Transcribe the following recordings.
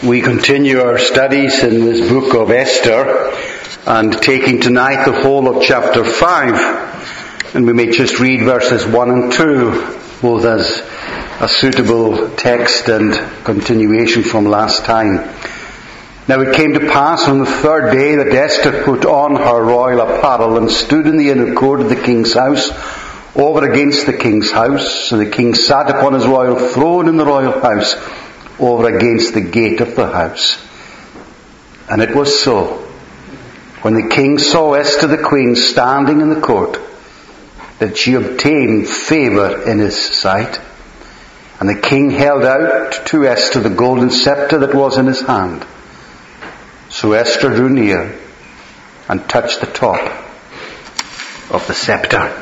We continue our studies in this book of Esther and taking tonight the whole of chapter 5. And we may just read verses 1 and 2, both as a suitable text and continuation from last time. Now it came to pass on the third day that Esther put on her royal apparel and stood in the inner court of the king's house, over against the king's house. And the king sat upon his royal throne in the royal house, over against the gate of the house. And it was so, when the king saw Esther the queen standing in the court, that she obtained favour in his sight. And the king held out to Esther the golden scepter that was in his hand. So Esther drew near and touched the top of the scepter.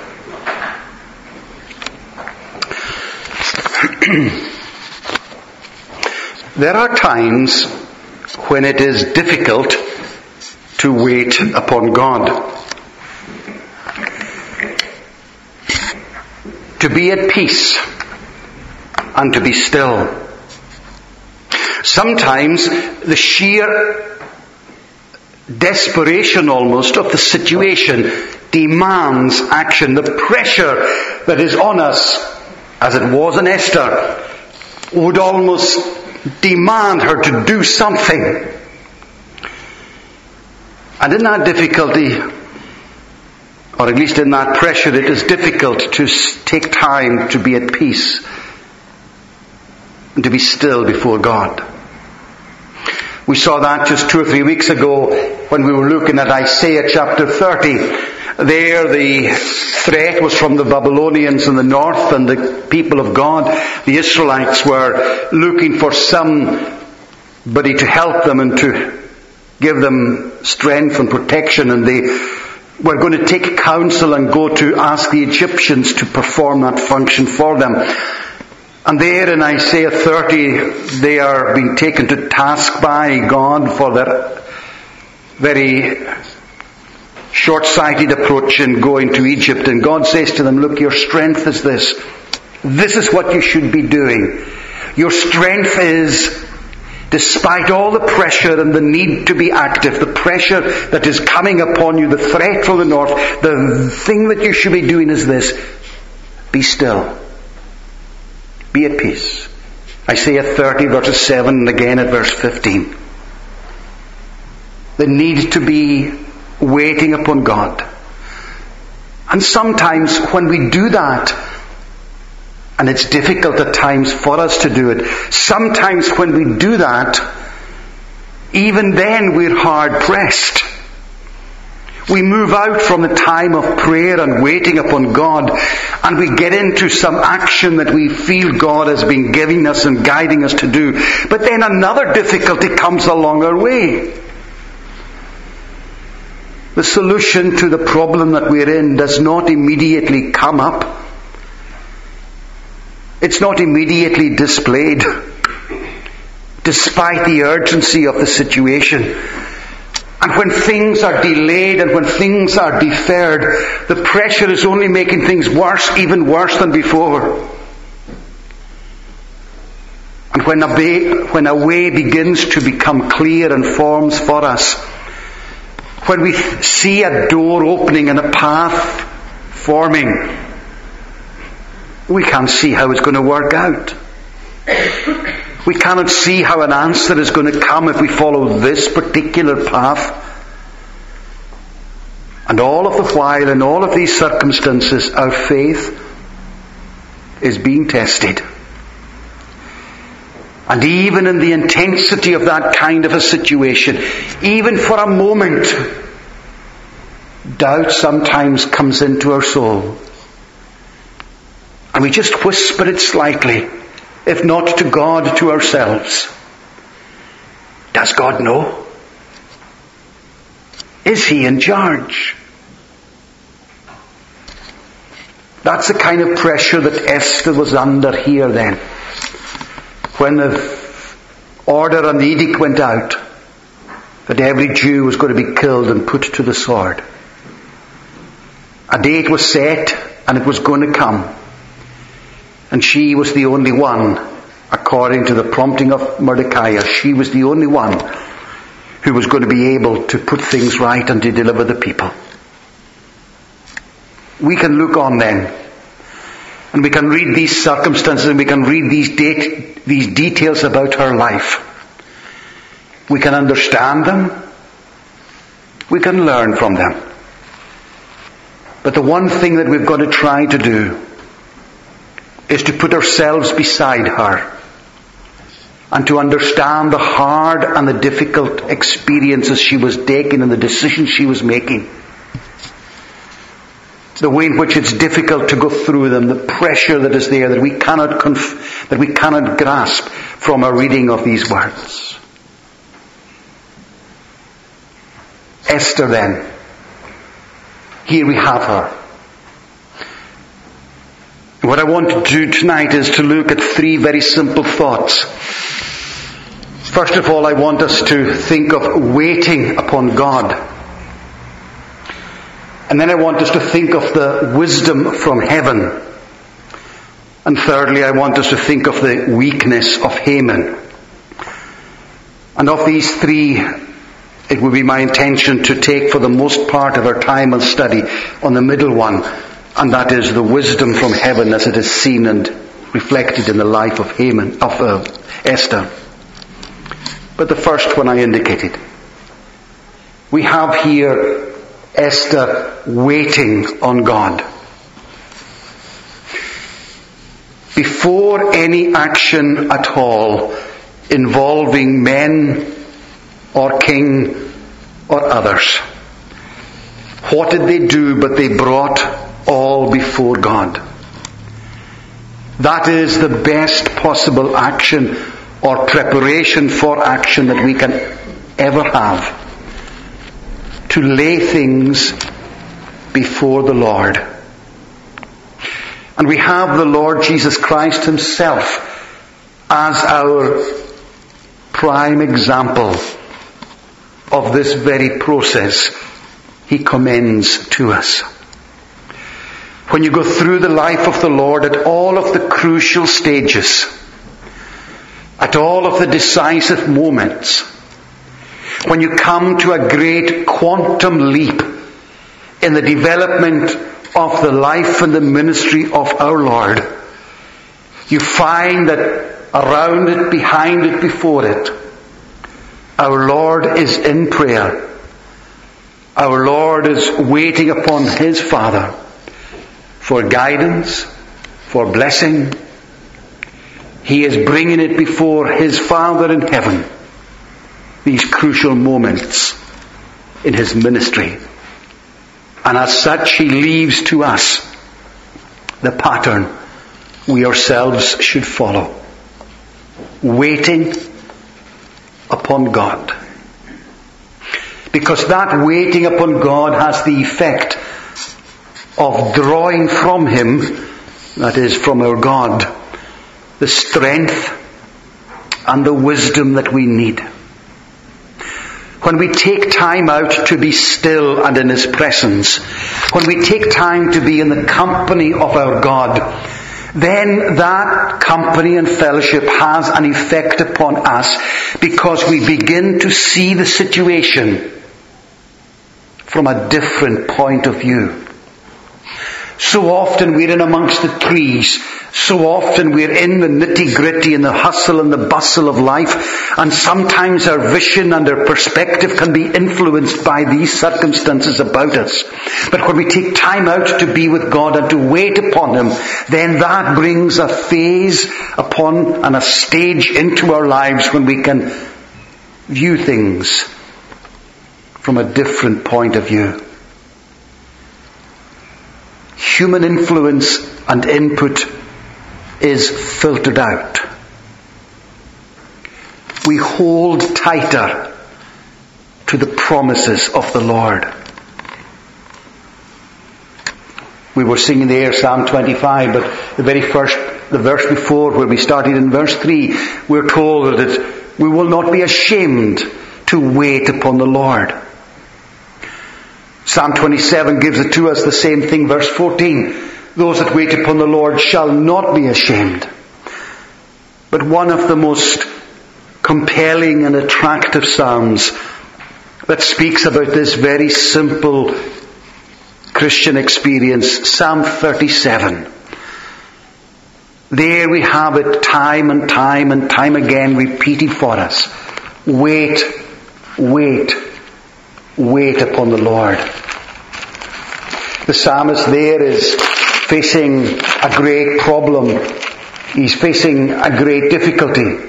There are times when it is difficult to wait upon God. To be at peace and to be still. Sometimes the sheer desperation almost of the situation demands action. The pressure that is on us, as it was in Esther, would almost demand her to do something. And in that difficulty, or at least in that pressure, it is difficult to take time to be at peace and to be still before God. We saw that just 2 or 3 weeks ago when we were looking at Isaiah chapter 30. There the threat was from the Babylonians in the north, and the people of God, the Israelites, were looking for somebody to help them and to give them strength and protection, and they were going to take counsel and go to ask the Egyptians to perform that function for them. And there in Isaiah 30, they are being taken to task by God for their very short-sighted approach in going to Egypt. And God says to them, look, your strength is this. This is what you should be doing. Your strength is, despite all the pressure and the need to be active, the pressure that is coming upon you, the threat from the north, the thing that you should be doing is this. Be still. Be at peace. Isaiah 30 verses 7 and again at verse 15. The need to be waiting upon God. And sometimes when we do that, and it's difficult at times for us to do it, sometimes when we do that, even then we're hard pressed. We move out from the time of prayer and waiting upon God, and we get into some action that we feel God has been giving us and guiding us to do. But then another difficulty comes along our way. The solution to the problem that we're in does not immediately come up. It's not immediately displayed, despite the urgency of the situation. And when things are delayed and when things are deferred, the pressure is only making things worse, even worse than before. And when a way begins to become clear and forms for us, when we see a door opening and a path forming, we can't see how it's going to work out. We cannot see how an answer is going to come if we follow this particular path. And all of the while, in all of these circumstances, our faith is being tested. And even in the intensity of that kind of a situation, even for a moment, doubt sometimes comes into our soul. And we just whisper it slightly, if not to God, to ourselves. Does God know? Is He in charge? That's the kind of pressure that Esther was under here then. When the order and the edict went out that every Jew was going to be killed and put to the sword. A date was set and it was going to come. And she was the only one according to the prompting of Mordecai, she was the only one who was going to be able to put things right and to deliver the people. We can look on then, and we can read these circumstances, and we can read these details about her life. We can understand them. We can learn from them. But the one thing that we've got to try to do is to put ourselves beside her and to understand the hard and the difficult experiences she was taking and the decisions she was making. The way in which it's difficult to go through them, the pressure that is there that we cannot grasp from our reading of these words. Esther then, here we have her. What I want to do tonight is to look at three very simple thoughts. First of all, I want us to think of waiting upon God. And then I want us to think of the wisdom from heaven. And thirdly, I want us to think of the weakness of Haman. And of these three, it will be my intention to take for the most part of our time and study on the middle one, and that is the wisdom from heaven as it is seen and reflected in the life of Esther. But the first one I indicated. We have here Esther waiting on God. Before any action at all involving men or king or others, what did they do but they brought all before God? That is the best possible action or preparation for action that we can ever have. To lay things before the Lord. And we have the Lord Jesus Christ himself as our prime example of this very process he commends to us. When you go through the life of the Lord at all of the crucial stages, at all of the decisive moments, when you come to a great quantum leap in the development of the life and the ministry of our Lord, you find that around it, behind it, before it, our Lord is in prayer. Our Lord is waiting upon his Father for guidance, for blessing. He is bringing it before his Father in heaven. These crucial moments in his ministry. And as such, he leaves to us the pattern we ourselves should follow. Waiting upon God. Because that waiting upon God has the effect of drawing from him, that is, from our God, the strength and the wisdom that we need. When we take time out to be still and in his presence, when we take time to be in the company of our God, then that company and fellowship has an effect upon us because we begin to see the situation from a different point of view. So often we're in amongst the trees. So often we're in the nitty-gritty and the hustle and the bustle of life, and sometimes our vision and our perspective can be influenced by these circumstances about us. But when we take time out to be with God and to wait upon him, then that brings a phase upon and a stage into our lives when we can view things from a different point of view. Human influence and input is filtered out. We hold tighter to the promises of the Lord. We were singing there Psalm 25, but the verse before, where we started in verse 3, we're told that we will not be ashamed to wait upon the Lord. Psalm 27 gives it to us the same thing, verse 14. Those that wait upon the Lord shall not be ashamed. but one of the most compelling and attractive psalms that speaks about this very simple Christian experience, Psalm 37. There we have it time and time and time again repeated for us. Wait, wait, wait upon the Lord. The psalmist there is facing a great problem. He's facing a great difficulty.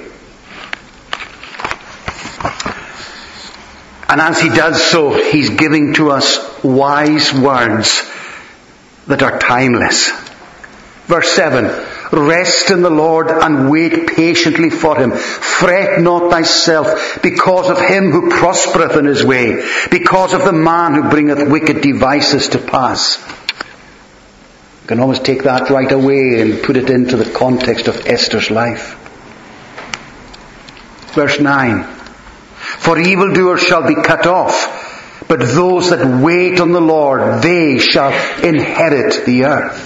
And as he does so, he's giving to us wise words that are timeless. Verse 7, rest in the Lord and wait patiently for him. Fret not thyself because of him who prospereth in his way, because of the man who bringeth wicked devices to pass. You can almost take that right away and put it into the context of Esther's life. Verse 9, for evildoers shall be cut off, but those that wait on the Lord, they shall inherit the earth.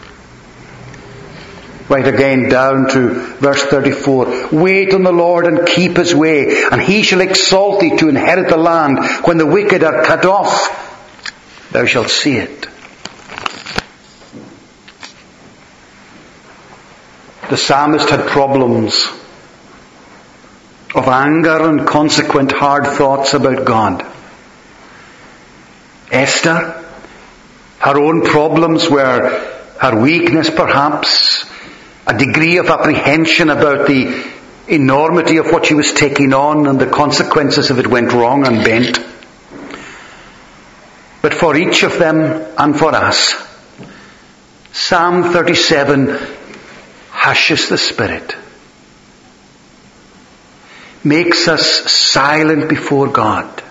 Right again down to verse 34. Wait on the Lord and keep his way, and he shall exalt thee to inherit the land. When the wicked are cut off, thou shalt see it. The psalmist had problems of anger and consequent hard thoughts about God. Esther, her own problems were her weakness perhaps, a degree of apprehension about the enormity of what she was taking on and the consequences if it went wrong and bent. But for each of them and for us, Psalm 37 hushes the spirit, makes us silent before God,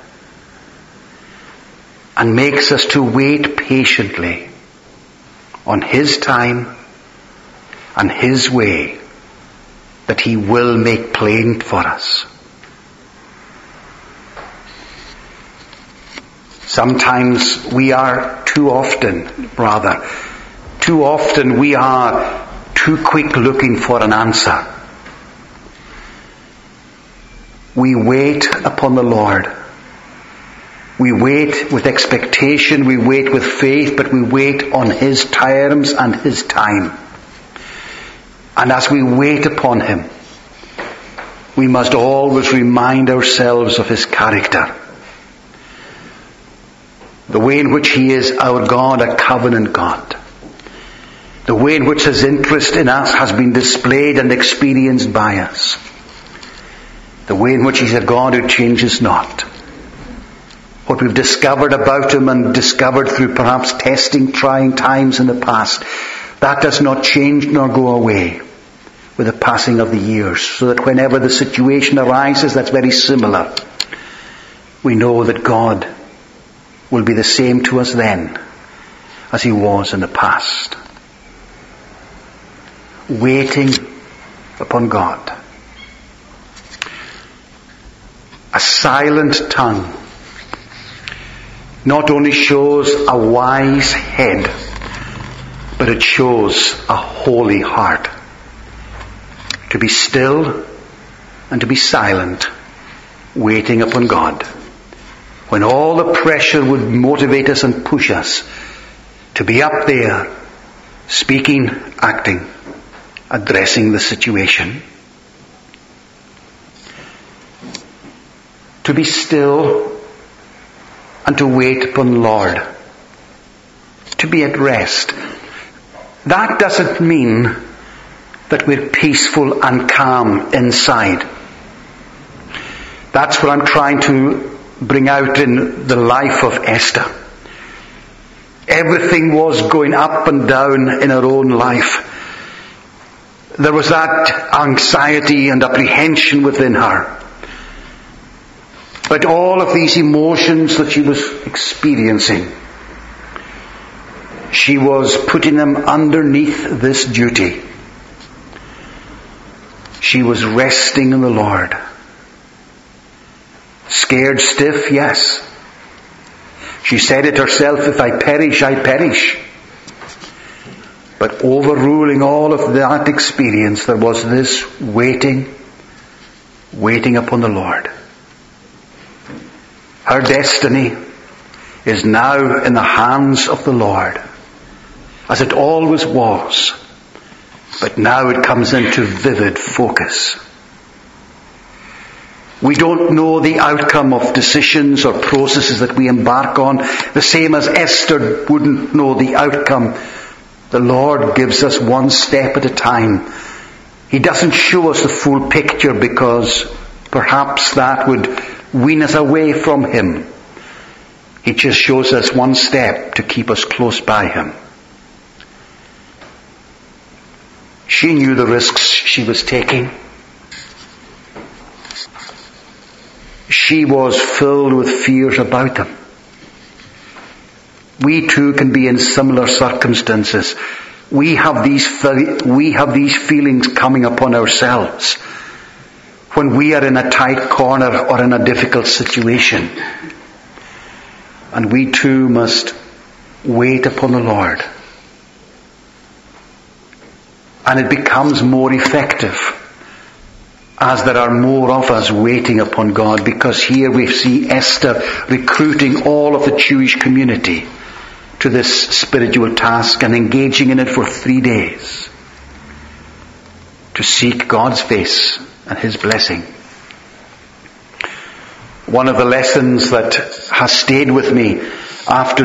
and makes us to wait patiently on his time and his way that he will make plain for us. Sometimes we are too often we are too quick looking for an answer. We wait upon the Lord. We wait with expectation, we wait with faith, but we wait on his terms and his time. And as we wait upon him, we must always remind ourselves of his character. The way in which he is our God, a covenant God. The way in which his interest in us has been displayed and experienced by us. The way in which he's a God who changes not. What we've discovered about him and discovered through perhaps testing, trying times in the past, that does not change nor go away with the passing of the years. So that whenever the situation arises that's very similar, we know that God will be the same to us then as he was in the past. Waiting upon God. A silent tongue not only shows a wise head, but it shows a holy heart. To be still and to be silent, waiting upon God. When all the pressure would motivate us and push us to be up there, speaking, acting, addressing the situation. To be still and to wait upon the Lord. To be at rest. That doesn't mean that we're peaceful and calm inside. That's what I'm trying to bring out in the life of Esther. Everything was going up and down in her own life. There was that anxiety and apprehension within her. But all of these emotions that she was experiencing, she was putting them underneath this duty. She was resting in the Lord. Scared stiff, yes. She said it herself, if I perish, I perish. But overruling all of that experience, there was this waiting upon the Lord. Her destiny is now in the hands of the Lord, as it always was. But now it comes into vivid focus. We don't know the outcome of decisions or processes that we embark on, the same as Esther wouldn't know the outcome. The Lord gives us one step at a time. He doesn't show us the full picture because perhaps that would wean us away from Him. He just shows us one step to keep us close by Him. She knew the risks she was taking. She was filled with fears about them. We too can be in similar circumstances. We have these feelings coming upon ourselves when we are in a tight corner or in a difficult situation. And we too must wait upon the Lord. And it becomes more effective as there are more of us waiting upon God, because here we see Esther recruiting all of the Jewish community to this spiritual task and engaging in it for 3 days to seek God's face and His blessing. One of the lessons that has stayed with me after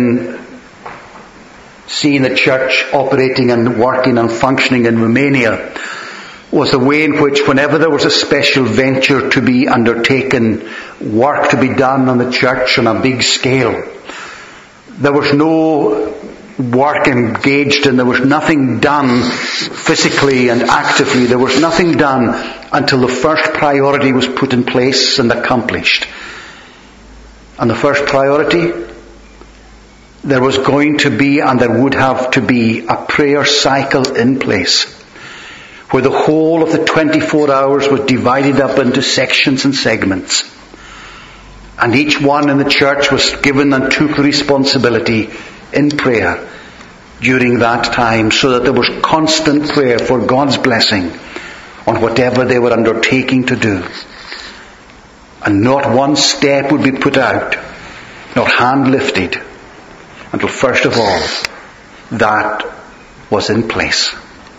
seeing the church operating and working and functioning in Romania was the way in which whenever there was a special venture to be undertaken, work to be done on the church on a big scale, there was no work engaged and there was nothing done physically and actively. There was nothing done until the first priority was put in place and accomplished. And the first priority, there was going to be and there would have to be a prayer cycle in place, where the whole of the 24 hours was divided up into sections and segments. And each one in the church was given and took the responsibility in prayer during that time, so that there was constant prayer for God's blessing on whatever they were undertaking to do. And not one step would be put out, not hand lifted, until first of all that was in place.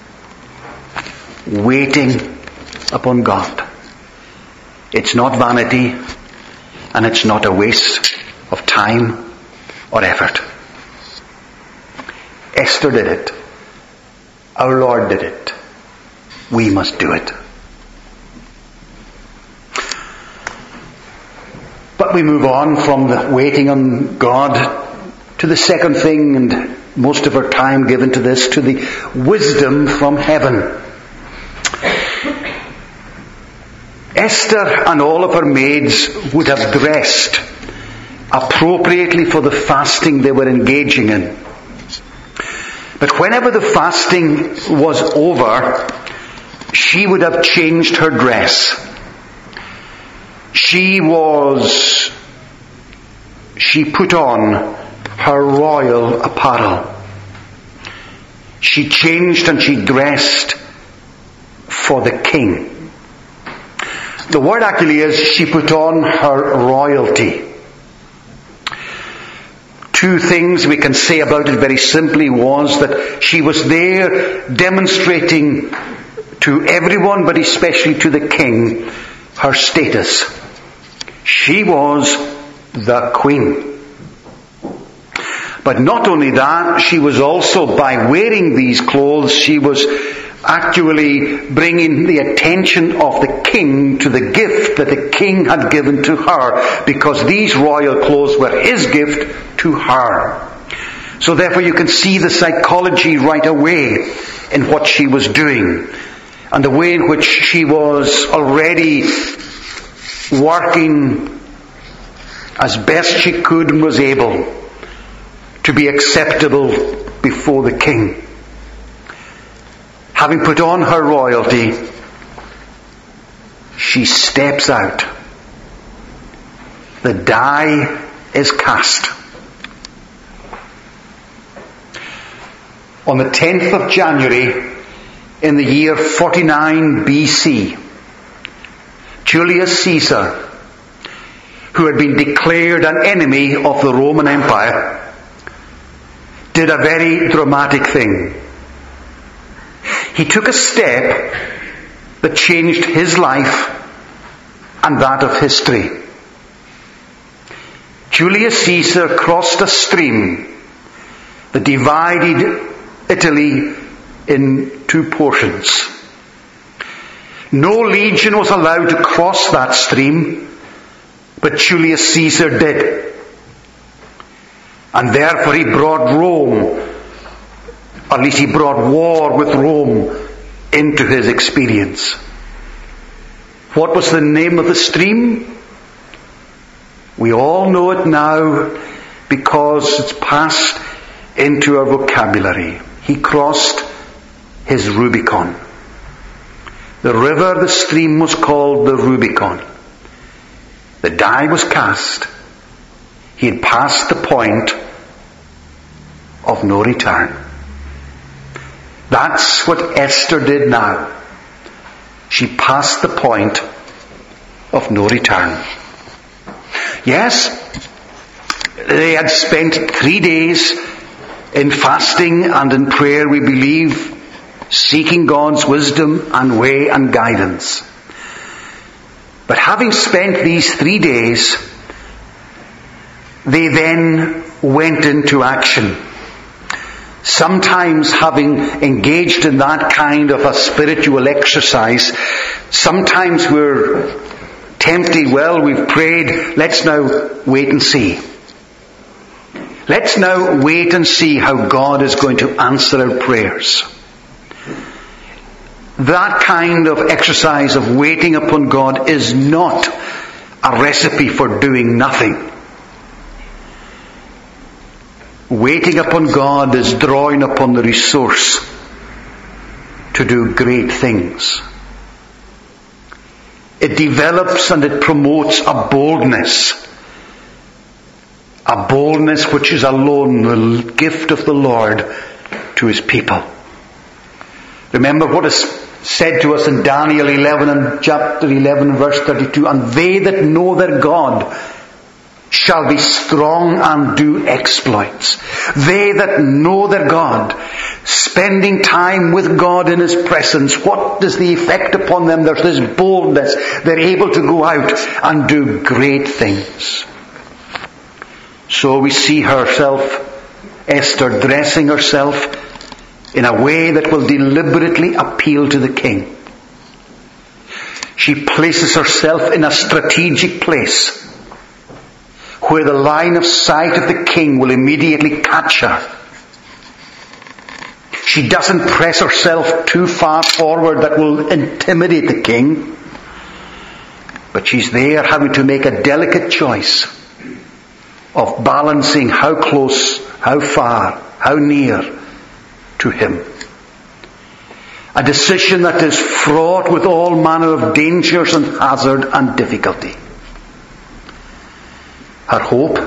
Waiting upon God. It's not vanity, and it's not a waste of time or effort. Esther did it. Our Lord did it. We must do it. But we move on from the waiting on God to the second thing, and most of our time given to this, to the wisdom from heaven. Esther and all of her maids would have dressed appropriately for the fasting they were engaging in. But whenever the fasting was over, she would have changed her dress. She put on her royal apparel. She changed and she dressed for the king. The word actually is she put on her royalty. Two things we can say about it very simply was that she was there demonstrating to everyone, but especially to the king, her status. She was the queen. But not only that, she was also, by wearing these clothes, she was actually bringing the attention of the king to the gift that the king had given to her, because these royal clothes were his gift to her. So therefore you can see the psychology right away in what she was doing, and the way in which she was already working as best she could and was able to be acceptable before the king. Having put on her royalty, she steps out. The die is cast. On the 10th of January in the year 49 BC, Julius Caesar, who had been declared an enemy of the Roman Empire, did a very dramatic thing. He took a step that changed his life and that of history. Julius Caesar crossed a stream that divided Italy in two portions. No legion was allowed to cross that stream, but Julius Caesar did. And therefore he brought Rome, or at least he brought war with Rome into his experience. What was the name of the stream? We all know it now because it's passed into our vocabulary. He crossed his Rubicon. The river, the stream was called the Rubicon. The die was cast. He had passed the point of no return. That's what Esther did now. She passed the point of no return. Yes, they had spent 3 days in fasting and in prayer, we believe, seeking God's wisdom and way and guidance. But having spent these 3 days, they then went into action. Sometimes having engaged in that kind of a spiritual exercise, sometimes we're tempted, well, we've prayed, let's now wait and see. Let's now wait and see how God is going to answer our prayers. That kind of exercise of waiting upon God is not a recipe for doing nothing. Waiting upon God is drawing upon the resource to do great things. It develops and it promotes a boldness which is alone the gift of the Lord to His people. Remember what is said to us in Daniel 11 and chapter 11 verse 32, and they that know their God shall be strong and do exploits. They that know their God, spending time with God in His presence, what is the effect upon them? There's this boldness. They're able to go out and do great things. So we see herself, Esther, dressing herself in a way that will deliberately appeal to the king. She places herself in a strategic place where the line of sight of the king will immediately catch her. She doesn't press herself too far forward that will intimidate the king, but she's there having to make a delicate choice of balancing how close, how far, how near to him. A decision that is fraught with all manner of dangers and hazard and difficulty. Her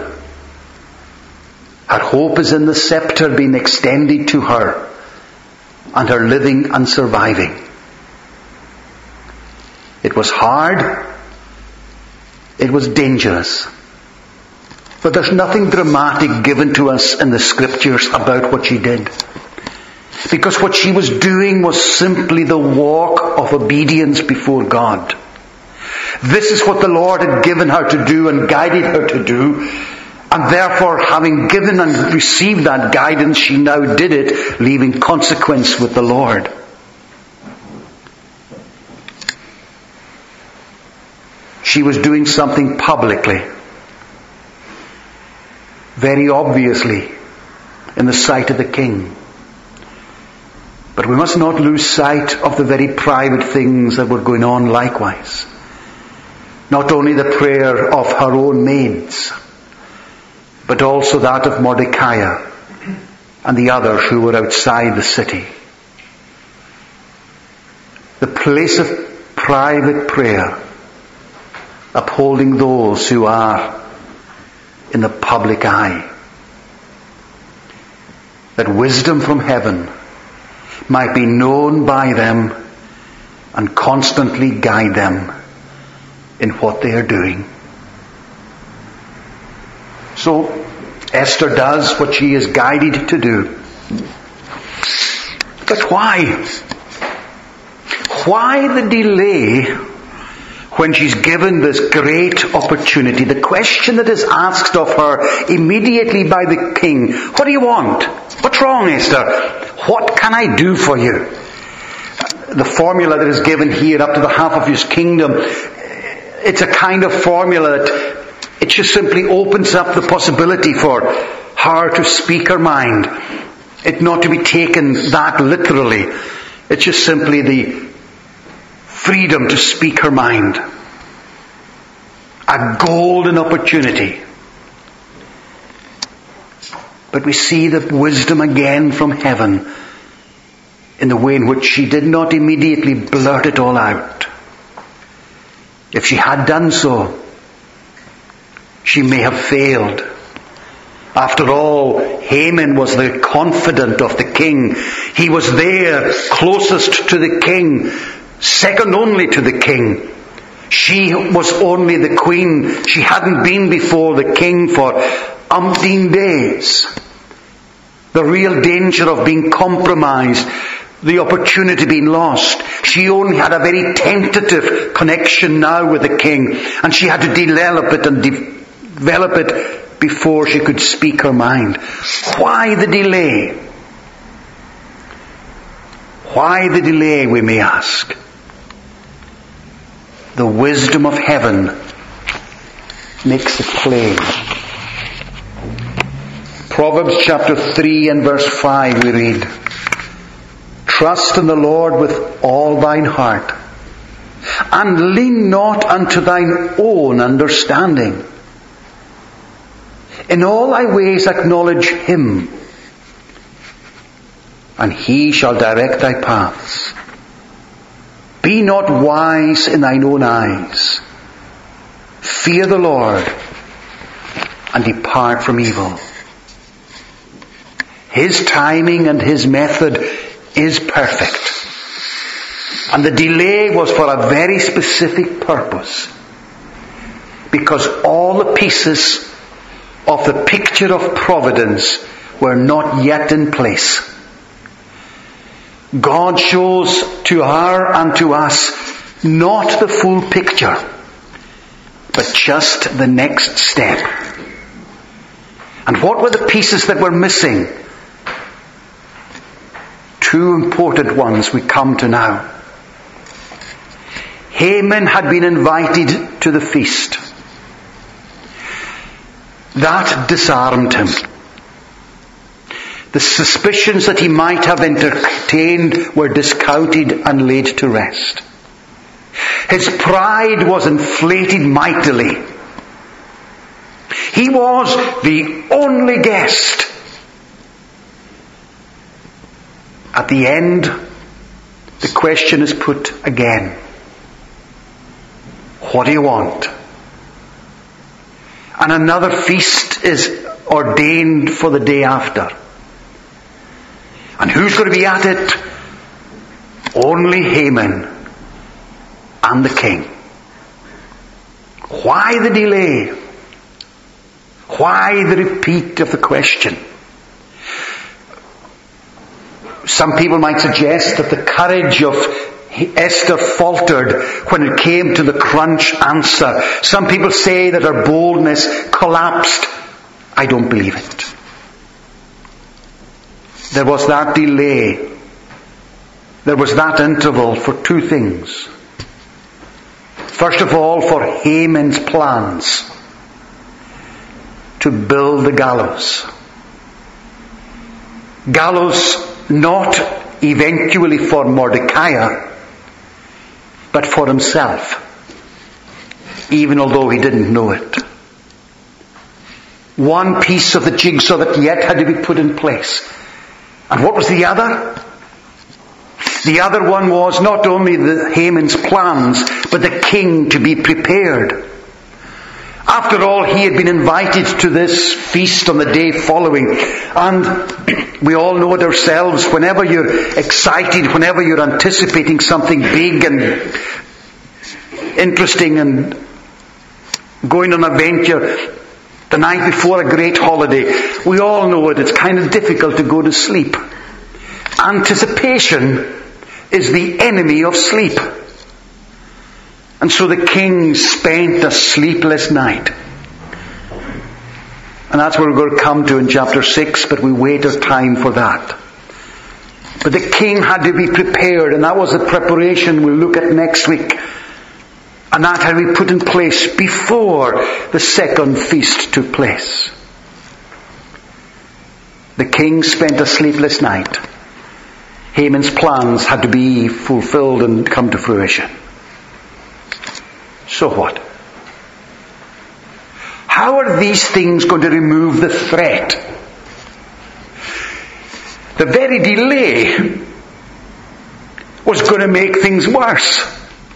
hope is in the scepter being extended to her and her living and surviving. It was hard. It was dangerous. But there's nothing dramatic given to us in the scriptures about what she did. Because what she was doing was simply the walk of obedience before God. This is what the Lord had given her to do and guided her to do. And therefore, having given and received that guidance, she now did it, leaving consequence with the Lord. She was doing something publicly, very obviously, in the sight of the king. But we must not lose sight of the very private things that were going on likewise. Not only the prayer of her own maids, but also that of Mordecai and the others who were outside the city. The place of private prayer, upholding those who are in the public eye. that wisdom from heaven might be known by them and constantly guide them in what they are doing. So Esther does what she is guided to do. But why? Why the delay when she's given this great opportunity? The question that is asked of her immediately by the king: what do you want? What's wrong, Esther? What can I do for you? The formula that is given here, up to the half of his kingdom, it's a kind of formula that it just simply opens up the possibility for her to speak her mind. It not to be taken that literally. It's just simply the freedom to speak her mind. A golden opportunity. But we see the wisdom again from heaven in the way in which she did not immediately blurt it all out. If she had done so, she may have failed. After all, Haman was the confidant of the king. He was there, closest to the king, second only to the king. She was only the queen. She hadn't been before the king for umpteen days. The real danger of being compromised, the opportunity being lost. She only had a very tentative connection now with the king, and she had to develop it and develop it before she could speak her mind. Why the delay? Why the delay, we may ask? The wisdom of heaven makes it plain. Proverbs chapter 3 and verse 5 we read, "Trust in the Lord with all thine heart, and lean not unto thine own understanding. In all thy ways acknowledge him, and he shall direct thy paths. Be not wise in thine own eyes. Fear the Lord, and depart from evil." His timing and his method is perfect. And the delay was for a very specific purpose. Because all the pieces of the picture of providence were not yet in place. God shows to her and to us not the full picture, but just the next step. And what were the pieces that were missing? Two important ones we come to now. Haman had been invited to the feast. That disarmed him. The suspicions that he might have entertained were discounted and laid to rest. His pride was inflated mightily. He was the only guest. At the end, the question is put again. What do you want? And another feast is ordained for the day after. And who's going to be at it? Only Haman and the king. Why the delay? Why the repeat of the question? Some people might suggest that the courage of Esther faltered when it came to the crunch answer. Some people say that her boldness collapsed. I don't believe it. There was that delay. There was that interval for two things. First of all, for Haman's plans to build the gallows. Gallows not eventually for Mordecai, but for himself, even although he didn't know it. One piece of the jigsaw that yet had to be put in place. And what was the other? The other one was not only Haman's plans, but the king to be prepared. After all, he had been invited to this feast on the day following. And we all know it ourselves. Whenever you're excited, whenever you're anticipating something big and interesting and going on an adventure the night before a great holiday, we all know it. It's kind of difficult to go to sleep. Anticipation is the enemy of sleep. And so the king spent a sleepless night. And that's what we're going to come to in chapter 6, but we wait our time for that. But the king had to be prepared, and that was the preparation we'll look at next week. And that had to be put in place before the second feast took place. The king spent a sleepless night. Haman's plans had to be fulfilled and come to fruition. So what? How are these things going to remove the threat? The very delay was going to make things worse.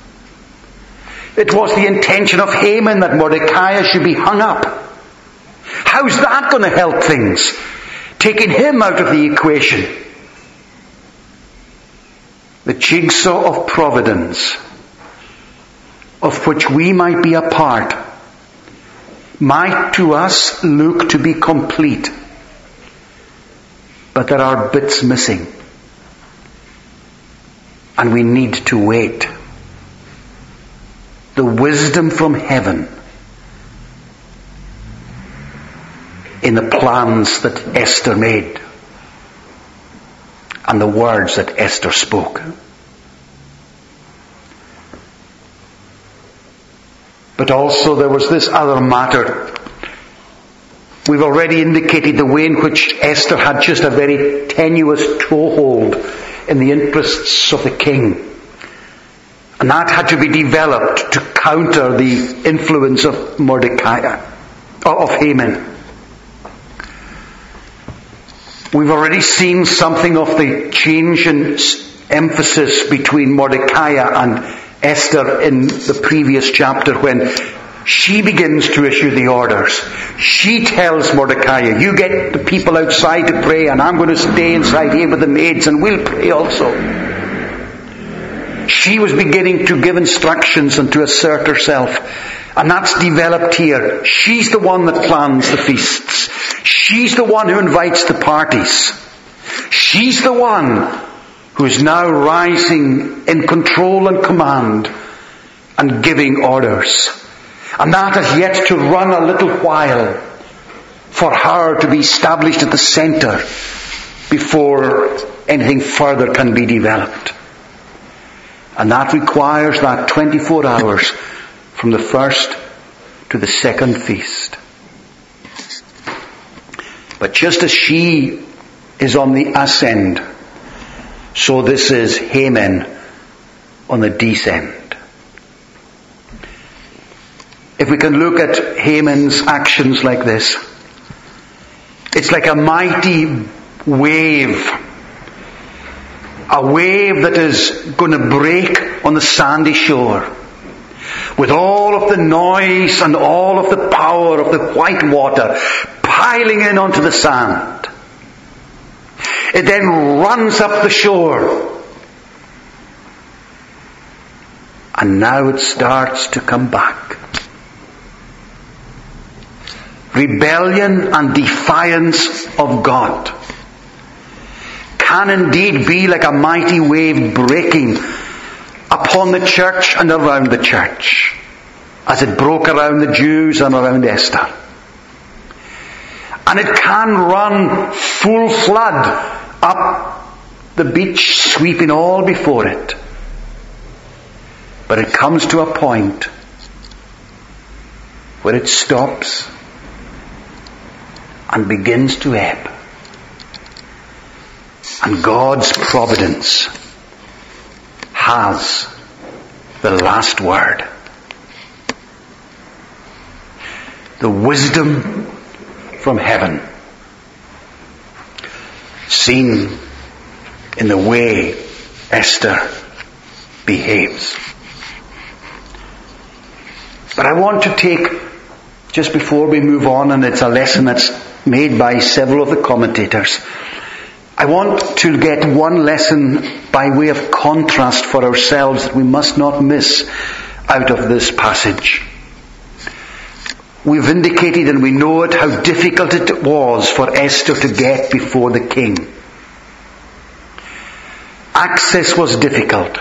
It was the intention of Haman that Mordecai should be hung up. How's that going to help things? Taking him out of the equation. The jigsaw of providence, of which we might be a part, might to us look to be complete. But there are bits missing. And we need to wait. The wisdom from heaven in the plans that Esther made and the words that Esther spoke. But also there was this other matter. We've already indicated the way in which Esther had just a very tenuous toehold in the interests of the king. And that had to be developed to counter the influence of Mordecai, of Haman. We've already seen something of the change in emphasis between Mordecai and Esther in the previous chapter when she begins to issue the orders. She tells Mordecai, you get the people outside to pray and I'm going to stay inside here with the maids and we'll pray also. She was beginning to give instructions and to assert herself. And that's developed here. She's the one that plans the feasts. She's the one who invites the parties. She's the one who is now rising in control and command and giving orders. And that has yet to run a little while for her to be established at the center before anything further can be developed. And that requires that 24 hours from the first to the second feast. But just as she is on the ascend, so this is Haman on the descend. If we can look at Haman's actions like this, it's like a mighty wave. A wave that is going to break on the sandy shore. With all of the noise and all of the power of the white water piling in onto the sand. It then runs up the shore. And now it starts to come back. Rebellion and defiance of God can indeed be like a mighty wave breaking upon the church and around the church, as it broke around the Jews and around Esther. And it can run full flood up the beach, sweeping all before it. But it comes to a point where it stops and begins to ebb. And God's providence has the last word. The wisdom from heaven, seen in the way Esther behaves. But I want to take just before we move on, and it's a lesson that's made by several of the commentators, I want to get one lesson by way of contrast for ourselves that we must not miss out of this passage. We've indicated, and we know it, how difficult it was for Esther to get before the king. Access was difficult.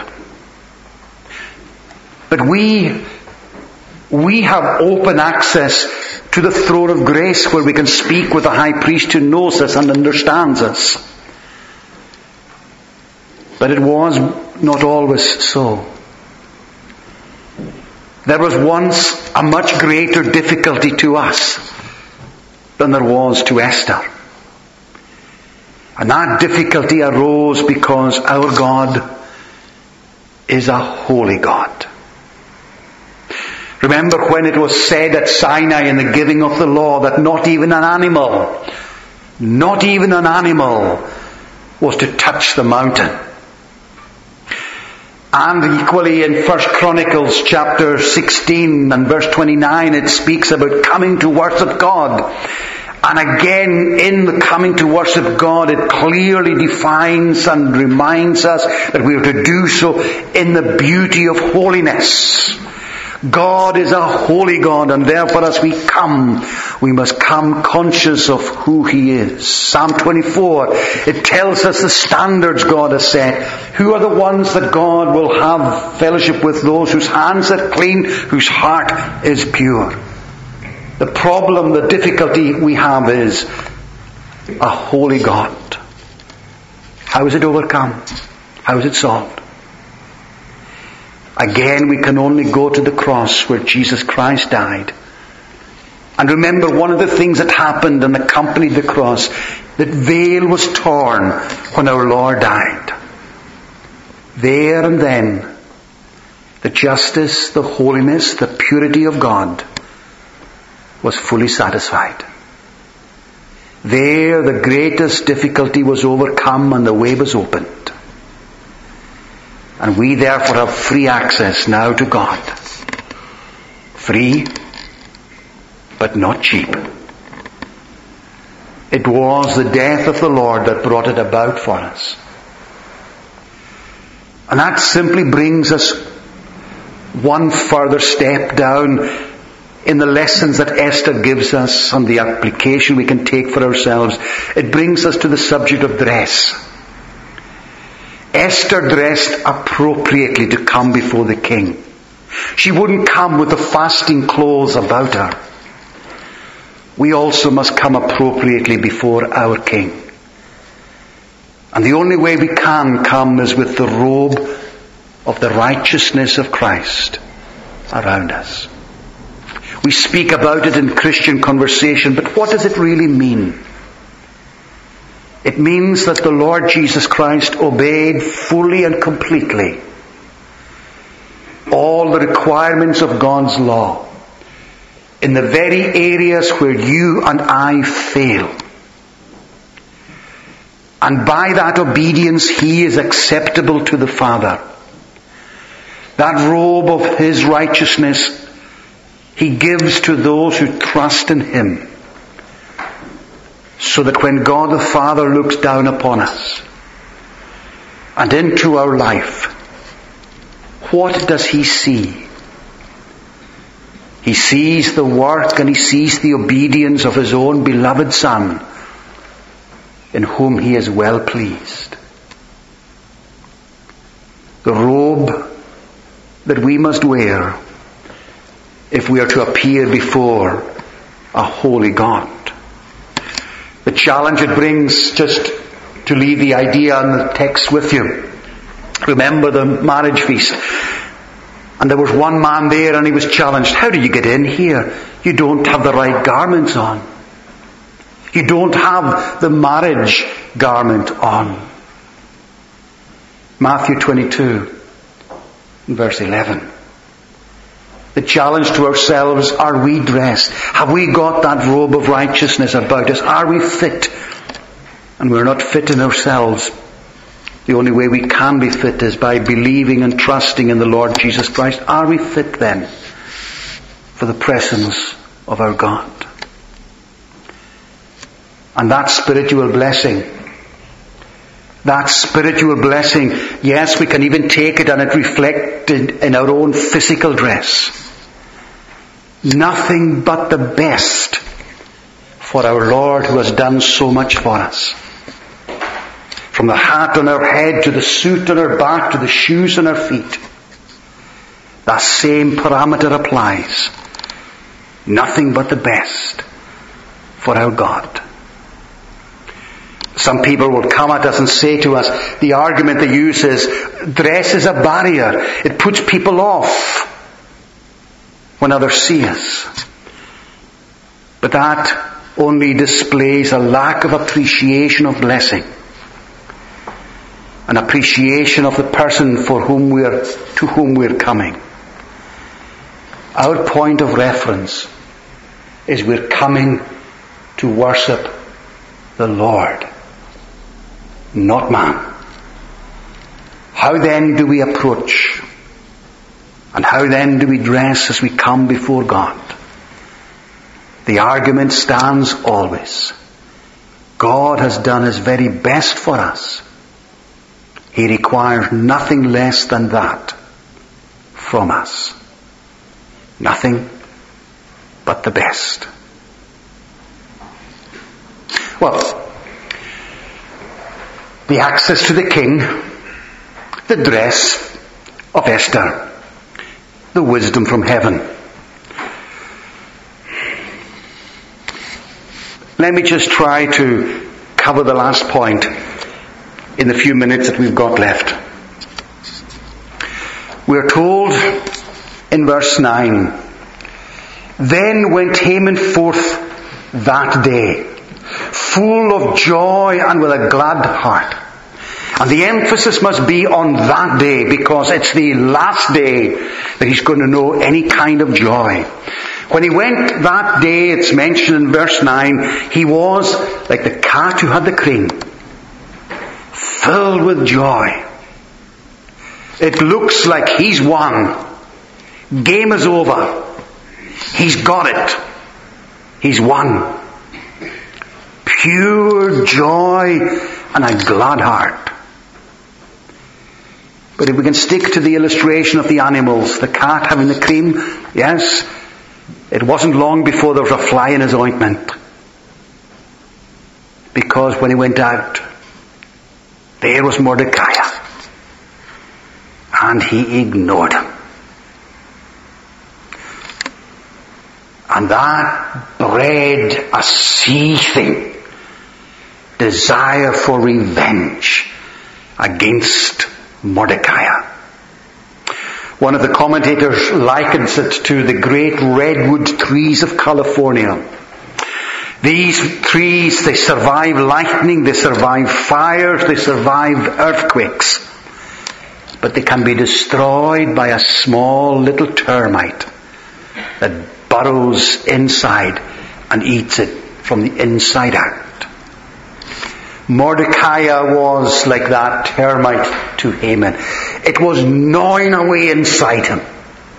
But we have open access to the throne of grace, where we can speak with the high priest who knows us and understands us. But it was not always so. There was once a much greater difficulty to us than there was to Esther. And that difficulty arose because our God is a holy God. Remember when it was said at Sinai in the giving of the law that not even an animal was to touch the mountain. And equally in 1 Chronicles chapter 16 and verse 29, it speaks about coming to worship God. And again, in the coming to worship God, it clearly defines and reminds us that we are to do so in the beauty of holiness. God is a holy God, and therefore as we come, we must come conscious of who He is. Psalm 24, it tells us the standards God has set. Who are the ones that God will have fellowship with? Those whose hands are clean, whose heart is pure. The problem, the difficulty we have is a holy God. How is it overcome? How is it solved? Again, we can only go to the cross where Jesus Christ died. And remember, one of the things that happened and accompanied the cross, that veil was torn when our Lord died. There and then, the justice, the holiness, the purity of God was fully satisfied. There, the greatest difficulty was overcome and the way was opened. And we therefore have free access now to God. Free, but not cheap. It was the death of the Lord that brought it about for us. And that simply brings us one further step down in the lessons that Esther gives us and the application we can take for ourselves. It brings us to the subject of dress. Esther dressed appropriately to come before the king. She wouldn't come with the fasting clothes about her. We also must come appropriately before our king. And the only way we can come is with the robe of the righteousness of Christ around us. We speak about it in Christian conversation, but what does it really mean? It means that the Lord Jesus Christ obeyed fully and completely all the requirements of God's law in the very areas where you and I fail. And by that obedience, He is acceptable to the Father. That robe of His righteousness He gives to those who trust in Him. So that when God the Father looks down upon us and into our life, what does He see? He sees the work and He sees the obedience of His own beloved Son, in whom He is well pleased. The robe that we must wear if we are to appear before a holy God. The challenge it brings, just to leave the idea and the text with you. Remember the marriage feast. And there was one man there and he was challenged. How do you get in here? You don't have the right garments on. You don't have the marriage garment on. Matthew 22, verse 11. The challenge to ourselves, are we dressed? Have we got that robe of righteousness about us? Are we fit? And we're not fit in ourselves. The only way we can be fit is by believing and trusting in the Lord Jesus Christ. Are we fit then for the presence of our God. And that spiritual blessing, yes, we can even take it and it reflected in our own physical dress. Nothing but the best for our Lord who has done so much for us. From the hat on our head to the suit on our back to the shoes on our feet. That same parameter applies. Nothing but the best for our God. Some people will come at us and say to us, the argument they use is, dress is a barrier. It puts people off when others see us. But that only displays a lack of appreciation of blessing. An appreciation of the person to whom we're coming. Our point of reference is we're coming to worship the Lord, not man. How then do we approach? And how then do we dress as we come before God? The argument stands always. God has done His very best for us. He requires nothing less than that from us. Nothing but the best. Well, the access to the king, the dress of Esther, the wisdom from heaven. Let me just try to cover the last point in the few minutes that we've got left. We're told in verse 9, then went Haman forth that day, full of joy and with a glad heart. And the emphasis must be on that day, because it's the last day that he's going to know any kind of joy. When he went that day, it's mentioned in verse 9, he was like the cat who had the crane, filled with joy. It looks like he's won. Game is over. He's got it. He's won. Pure joy and a glad heart. But if we can stick to the illustration of the animals, the cat having the cream, yes, it wasn't long before there was a fly in his ointment. Because when he went out, there was Mordecai. And he ignored him. And that bred a seething desire for revenge against Mordecai. One of the commentators likens it to the great redwood trees of California. These trees, they survive lightning, they survive fires, they survive earthquakes. But they can be destroyed by a small little termite that burrows inside and eats it from the inside out. Mordecai was like that termite to Haman. It was gnawing away inside him.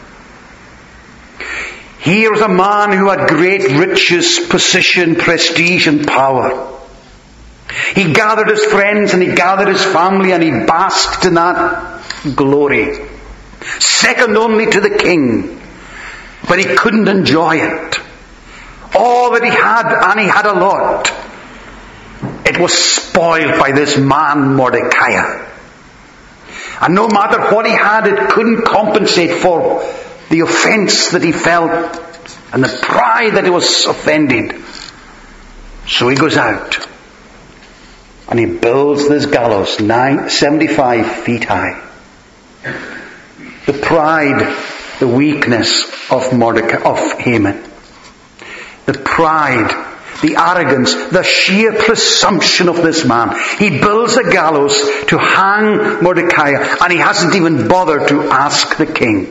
Here's a man who had great riches, position, prestige and power. He gathered his friends and he gathered his family and he basked in that glory. Second only to the king. But he couldn't enjoy it. All that he had, and he had a lot, it was spoiled by this man Mordecai. And no matter what he had, it couldn't compensate for the offense that he felt and the pride that he was offended. So he goes out and he builds this gallows 75 feet high. The pride, the weakness of Haman. The pride, the arrogance, the sheer presumption of this man. He builds a gallows to hang Mordecai, and he hasn't even bothered to ask the king.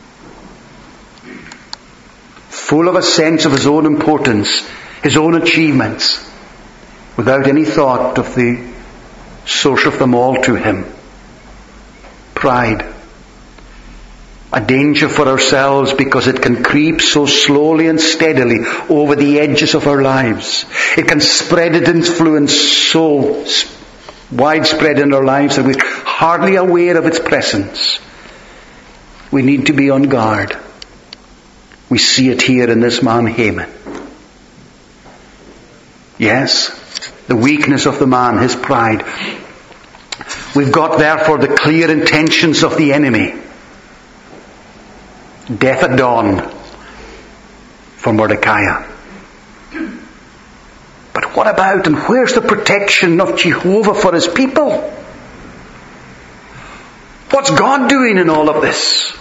Full of a sense of his own importance, his own achievements, without any thought of the source of them all to him. Pride. A danger for ourselves because it can creep so slowly and steadily over the edges of our lives. It can spread its influence so widespread in our lives that we're hardly aware of its presence. We need to be on guard. We see it here in this man Haman. Yes, the weakness of the man, his pride. We've got therefore the clear intentions of the enemy. Death at dawn for Mordecai. But what about and where's the protection of Jehovah for his people? What's God doing in all of this?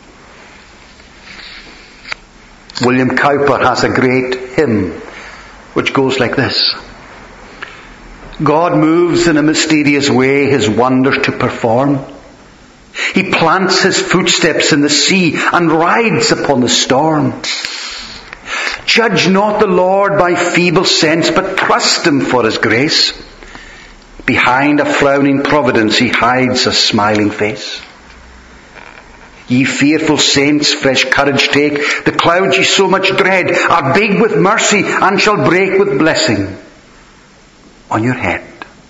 William Cowper has a great hymn which goes like this. God moves in a mysterious way his wonders to perform. He plants his footsteps in the sea and rides upon the storm. Judge not the Lord by feeble sense, but trust him for his grace. Behind a frowning providence he hides a smiling face. Ye fearful saints, fresh courage take. The clouds ye so much dread are big with mercy and shall break with blessing on your head.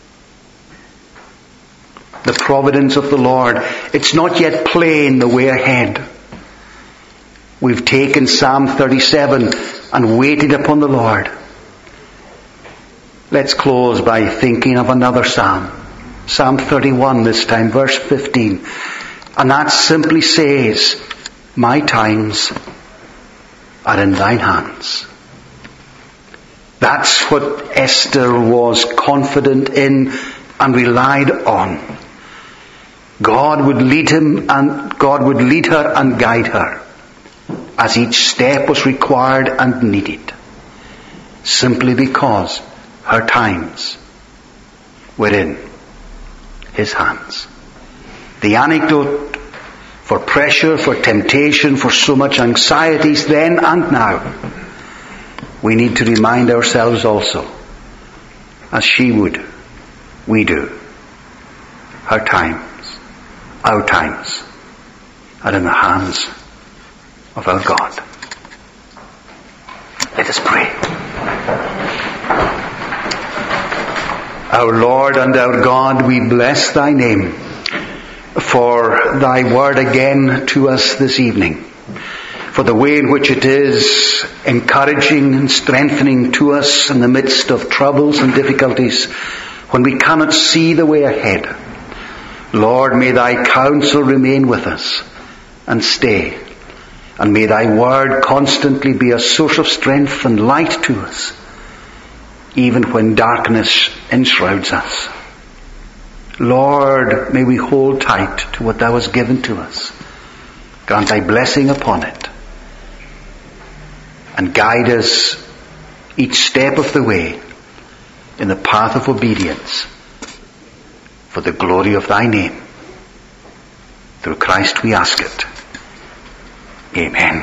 The providence of the Lord, it's not yet plain the way ahead. We've taken Psalm 37 and waited upon the Lord. Let's close by thinking of another psalm. Psalm 31 this time, verse 15. And that simply says, my times are in thine hands. That's what Esther was confident in and relied on. God would lead her and guide her as each step was required and needed, simply because her times were in his hands. The antidote for pressure, for temptation, for so much anxieties then and now, we need to remind ourselves also, as she would, we do, her times, our times, are in the hands of our God. Let us pray. Our Lord and our God, we bless thy name for thy word again to us this evening, for the way in which it is encouraging and strengthening to us in the midst of troubles and difficulties when we cannot see the way ahead. Lord, may thy counsel remain with us and stay, and may thy word constantly be a source of strength and light to us, even when darkness enshrouds us. Lord, may we hold tight to what thou hast given to us. Grant thy blessing upon it, and guide us each step of the way in the path of obedience for the glory of thy name. Through Christ we ask it. Amen.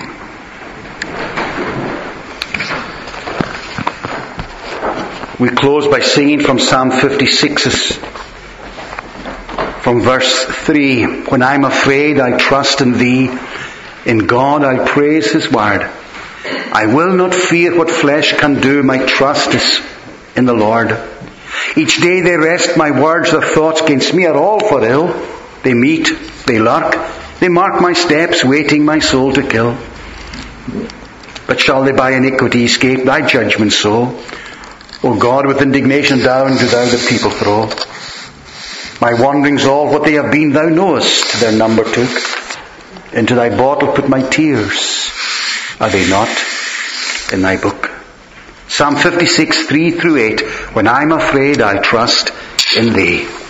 We close by singing from Psalm 56, from verse 3. When I'm afraid, I trust in thee. In God I praise his word. I will not fear what flesh can do. My trust is in the Lord. Each day they rest, my words, their thoughts against me are all for ill. They meet, they lurk, they mark my steps, waiting my soul to kill. But shall they by iniquity escape thy judgment so? O God, with indignation down do thou the people throw. My wanderings all, what they have been, thou knowest, their number took. Into thy bottle put my tears. Are they not in thy book? Psalm 56, 3 through 8. When I'm afraid, I trust in thee.